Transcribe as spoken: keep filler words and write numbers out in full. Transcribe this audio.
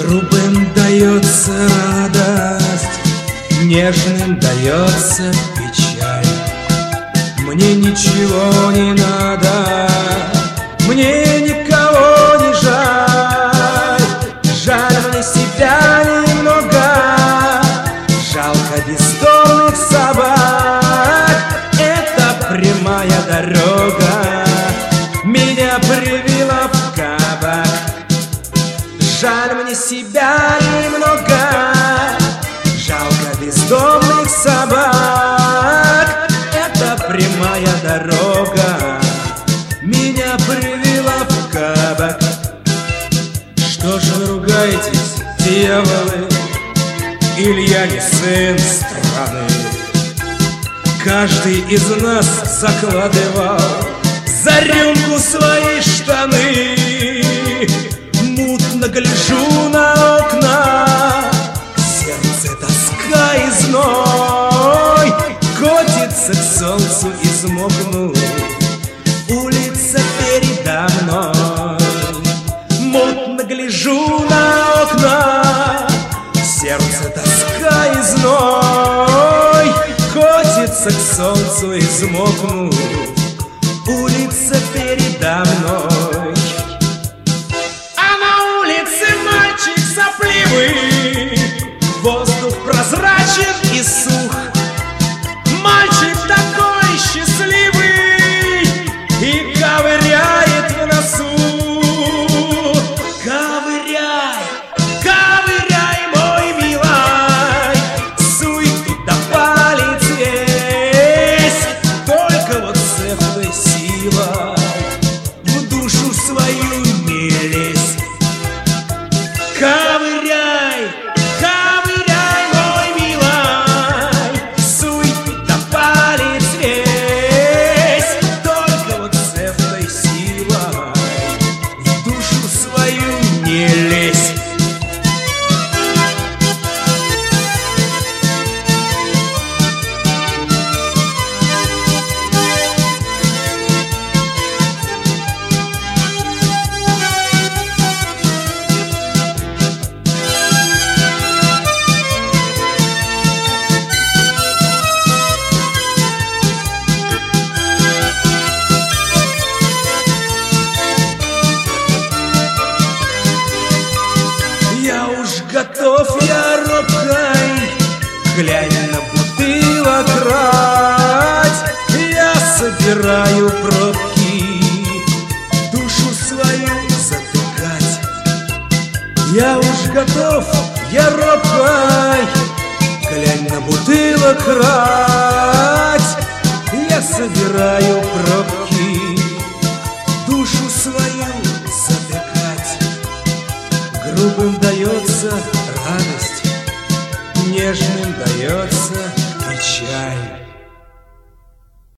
Грубым дается радость, нежным дается печаль. Мне ничего не надо, мне никого не жаль. Жаль мне себя немного, жалко бездомных собак. Это прямая дорога меня привела в кабак. Жаль мне себя немного, жалко бездомных собак. Это прямая дорога меня привела в кабак. Что же вы ругаетесь, дьяволы? Или я не сын страны? Каждый из нас закладывал за рюмку свои штаны. Мутно гляжу на окна, сердце тоска и зной. Котится к солнцу измокнув улица передо мной. Мутно гляжу на окна, сердце тоска и зной. Котится к солнцу измокнув улица передо мной. Воздух прозрачен и сух. Мальчик такой счастливый и ковыряет в носу. Ковыряй, ковыряй, мой милый, суй туда палец весь. Только вот с этой силой в душу свою не лезь. Ковыряй, ковыряй, мой милый, суй туда палец весь. Только вот с этой силой в душу свою не лезь. Готов я робкой, глянь на бутылок рать. Я собираю пробки, душу свою затыкать. Я уж готов, я робкой, глянь на бутылок рать. Я собираю пробки, душу свою затыкать. Грубым дается радость, нежным дается печаль.